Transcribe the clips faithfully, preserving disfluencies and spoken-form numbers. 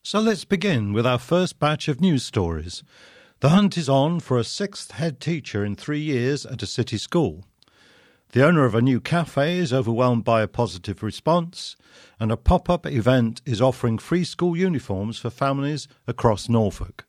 So let's begin with our first batch of news stories. The hunt is on for a sixth head teacher in three years at a city school. The owner of a new cafe is overwhelmed by a positive response, and a pop-up event is offering free school uniforms for families across Norfolk.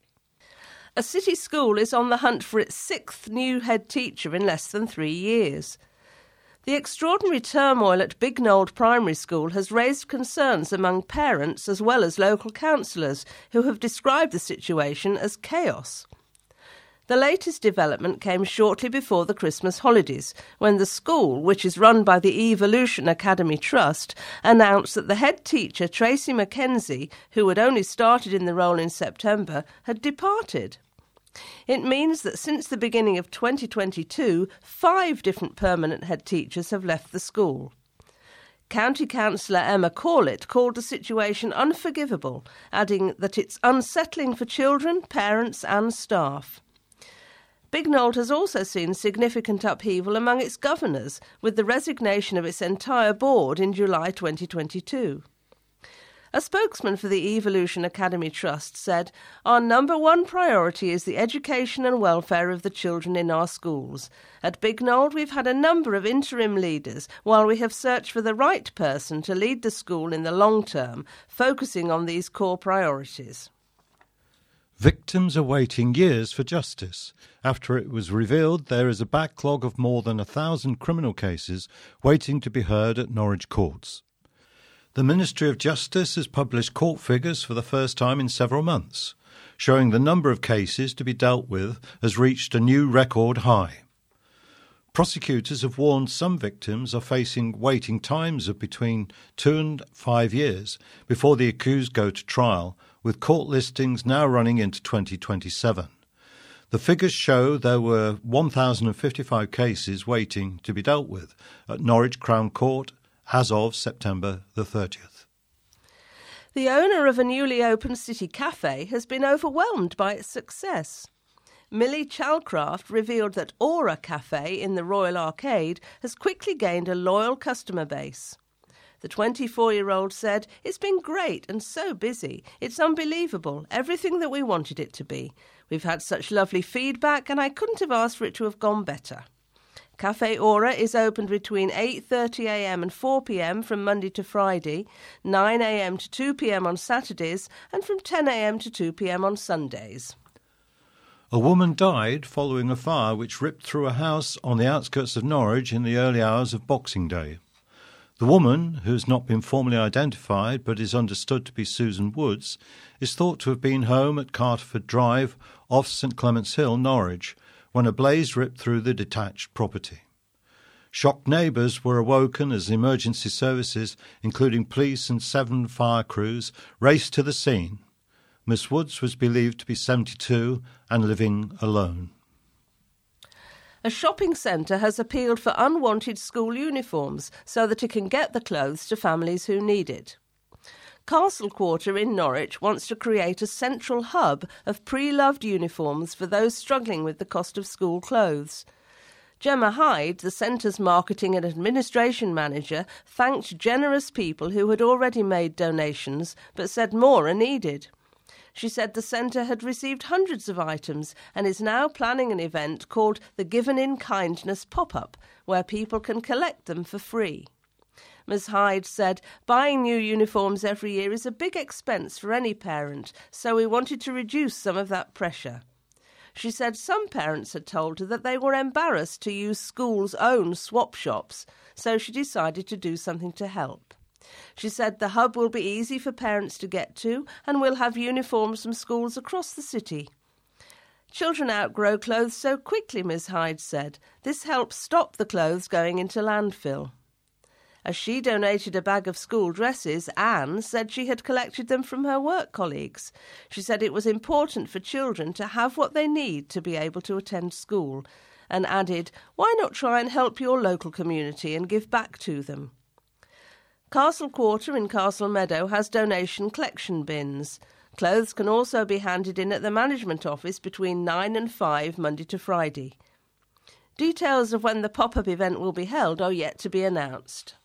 A city school is on the hunt for its sixth new head teacher in less than three years. The extraordinary turmoil at Bignold Primary School has raised concerns among parents as well as local councillors who have described the situation as chaos. The latest development came shortly before the Christmas holidays, when the school, which is run by the Evolution Academy Trust, announced that the head teacher, Tracy Mackenzie, who had only started in the role in September, had departed. It means that since the beginning of twenty twenty-two, five different permanent head teachers have left the school. County Councillor Emma Corlett called the situation unforgivable, adding that it's unsettling for children, parents and staff. Bignold has also seen significant upheaval among its governors, with the resignation of its entire board in July twenty twenty-two. A spokesman for the Evolution Academy Trust said, "Our number one priority is the education and welfare of the children in our schools. At Bignold, we've had a number of interim leaders while we have searched for the right person to lead the school in the long term, focusing on these core priorities." Victims are waiting years for justice after it was revealed there is a backlog of more than a thousand criminal cases waiting to be heard at Norwich courts. The Ministry of Justice has published court figures for the first time in several months, showing the number of cases to be dealt with has reached a new record high. Prosecutors have warned some victims are facing waiting times of between two and five years before the accused go to trial, with court listings now running into twenty twenty-seven. The figures show there were one thousand fifty-five cases waiting to be dealt with at Norwich Crown Court as of September the thirtieth. The owner of a newly opened city cafe has been overwhelmed by its success. Millie Chalcraft revealed that Aura Cafe in the Royal Arcade has quickly gained a loyal customer base. The twenty-four-year-old said, "It's been great and so busy. It's unbelievable, everything that we wanted it to be. We've had such lovely feedback and I couldn't have asked for it to have gone better." Cafe Aura is open between eight thirty a m and four p m from Monday to Friday, nine a m to two p m on Saturdays and from ten a m to two p m on Sundays. A woman died following a fire which ripped through a house on the outskirts of Norwich in the early hours of Boxing Day. The woman, who has not been formally identified but is understood to be Susan Woods, is thought to have been home at Carterford Drive off St Clement's Hill, Norwich, when a blaze ripped through the detached property. Shocked neighbours were awoken as emergency services, including police and seven fire crews, raced to the scene. Miss Woods was believed to be seventy-two and living alone. A shopping centre has appealed for unwanted school uniforms so that it can get the clothes to families who need it. Castle Quarter in Norwich wants to create a central hub of pre-loved uniforms for those struggling with the cost of school clothes. Gemma Hyde, the centre's marketing and administration manager, thanked generous people who had already made donations but said more are needed. She said the centre had received hundreds of items and is now planning an event called the Given in Kindness Pop-Up, where people can collect them for free. Miz Hyde said, "Buying new uniforms every year is a big expense for any parent, so we wanted to reduce some of that pressure." She said some parents had told her that they were embarrassed to use school's own swap shops, so she decided to do something to help. She said the hub will be easy for parents to get to and will have uniforms from schools across the city. "Children outgrow clothes so quickly," Miz Hyde said. "This helps stop the clothes going into landfill." As she donated a bag of school dresses, Anne said she had collected them from her work colleagues. She said it was important for children to have what they need to be able to attend school, and added, "Why not try and help your local community and give back to them?" Castle Quarter in Castle Meadow has donation collection bins. Clothes can also be handed in at the management office between nine and five Monday to Friday. Details of when the pop-up event will be held are yet to be announced.